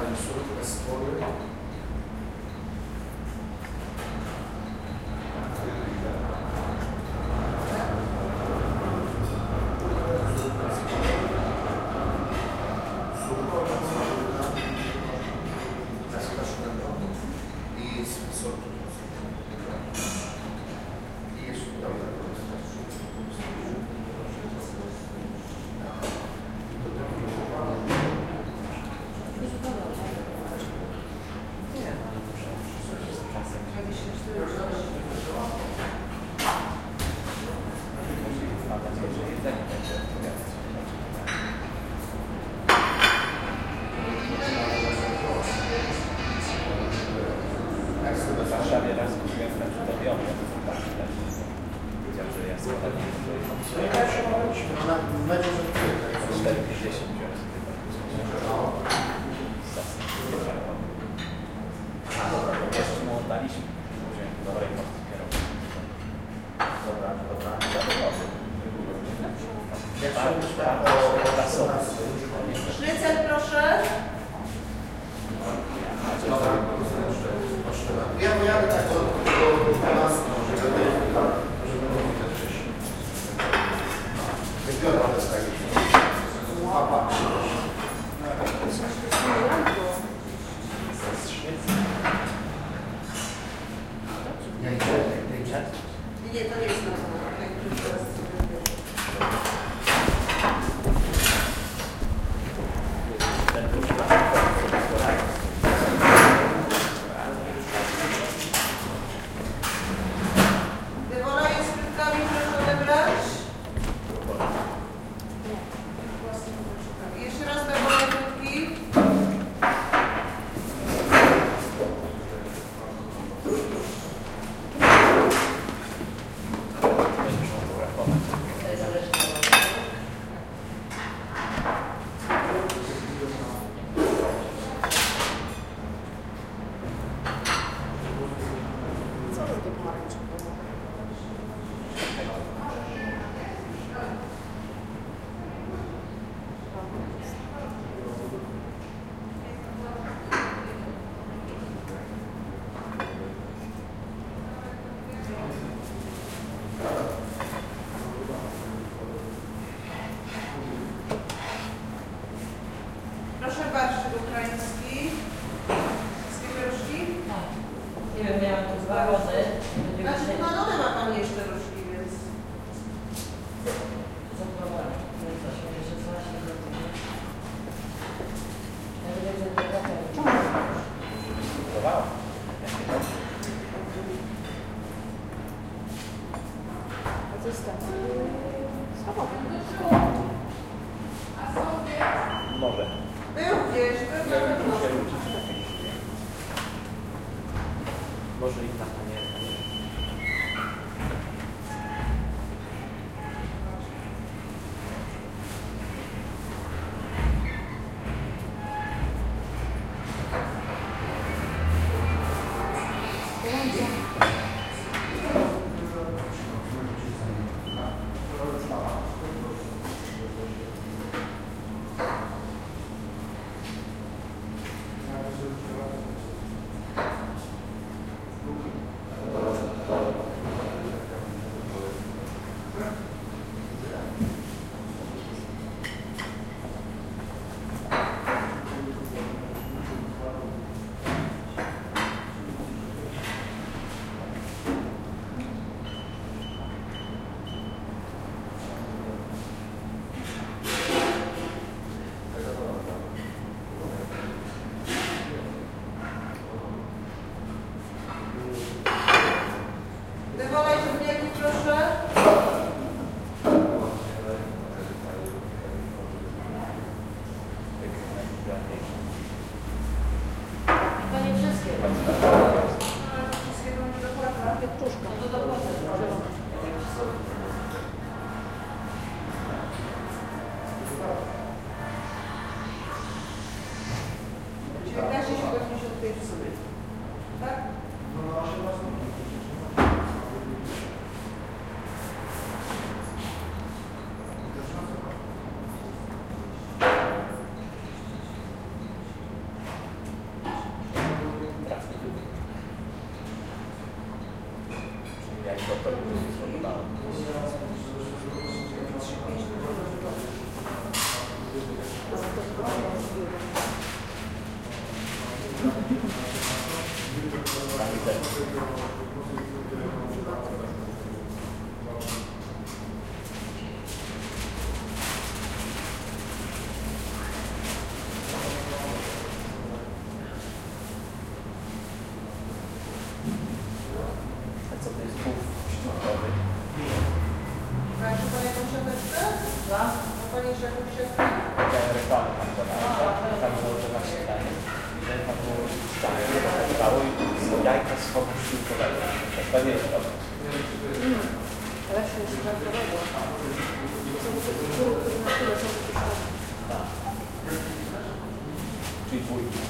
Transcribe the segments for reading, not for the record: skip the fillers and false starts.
surówkę skóry. Sznycel, proszę. Ja pojadę tak do 12, żeby mówić wcześniej. Wybiorę to z tego. Papa. Nie, to nie jest na to. Wywola jest krótkami, proszę odebrać. Jeszcze raz wywola krótki. Proszę barszczyk ukraiński. Z pierożki? Nie wiem, miałam tu 2 rody. Znaczy, na dole ma Pan jeszcze różki, więc... Zapróbowałam. No i co się jeszcze właśnie zrobiło. Ja wiem, że to taka... Próbowałam. A co jest tam? Samochód. Może. Był gdzieś, był na pewno. Może inna panierka. Wywołaj ziemniaki, proszę. To nie wszystkie. Wszystkiego nie dokładna. Pietruszka. No to dokładnie. 19,75 w sumie. Tak? schodu szkółkowego. To nie jest dobre. Lepsze jest żartowego. Są te kultury, które na tyle są wypuszczone. Tak. Czyli dwójki.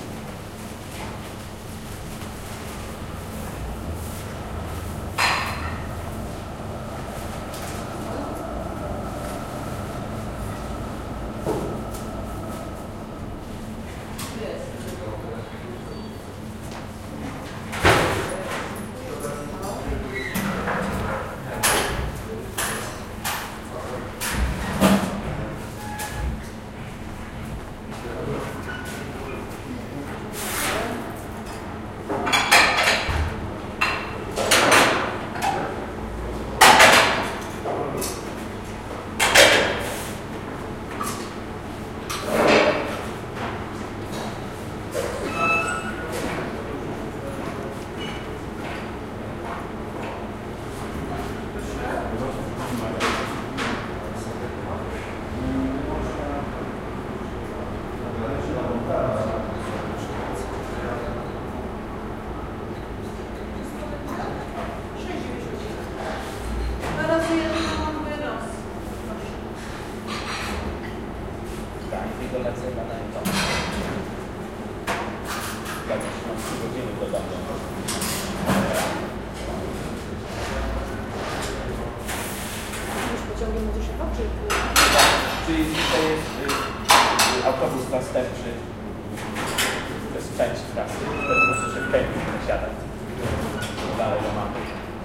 Czyli to jest autobus następczy, to jest część trasy, wtedy muszę się w pętli przesiadać. Dalej do mamy.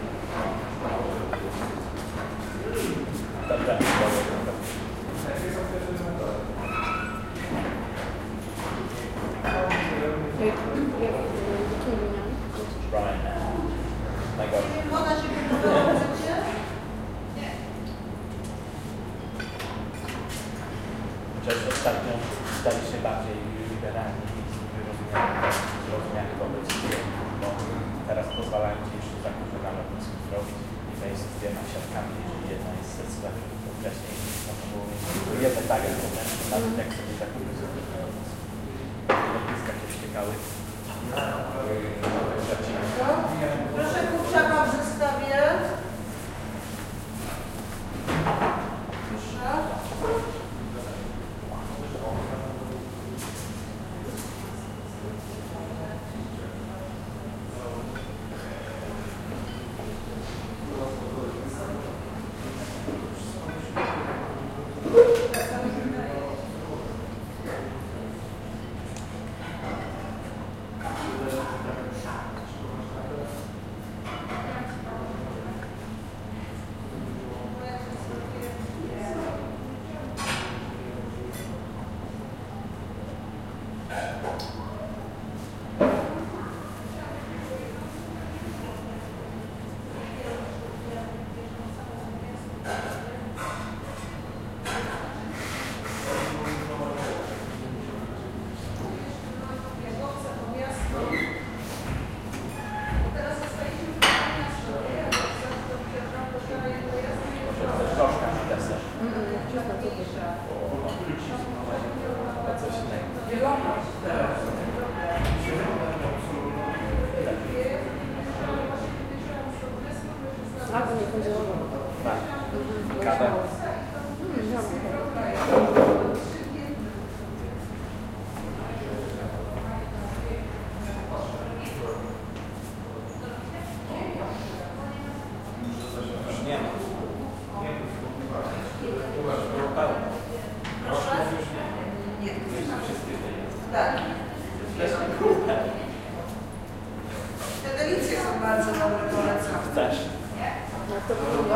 Dobra, najgorsze. Ona się wyglądała przecie? Chociaż ostatnio stali się bardziej liberalni i zrozumiali wobec siebie, bo teraz pozwalają ci jeszcze zakupy na lotnisku zrobić i wejść z dwiema siatkami, jeżeli jedna jest ze sklepu, to wcześniej to było jedne takie problemy, nawet jak sobie zakupy zrobić na lotnisku. Lotniska się ściekały. Proszę kurczaka w zestawie. Proszę. Tak. Te delicje są bardzo dobre, polecam. Chcesz? Jak to wygląda?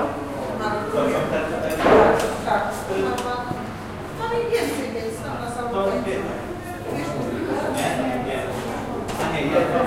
Tak. Mam ich więcej, więc tam na samym końcu. Nie, jedno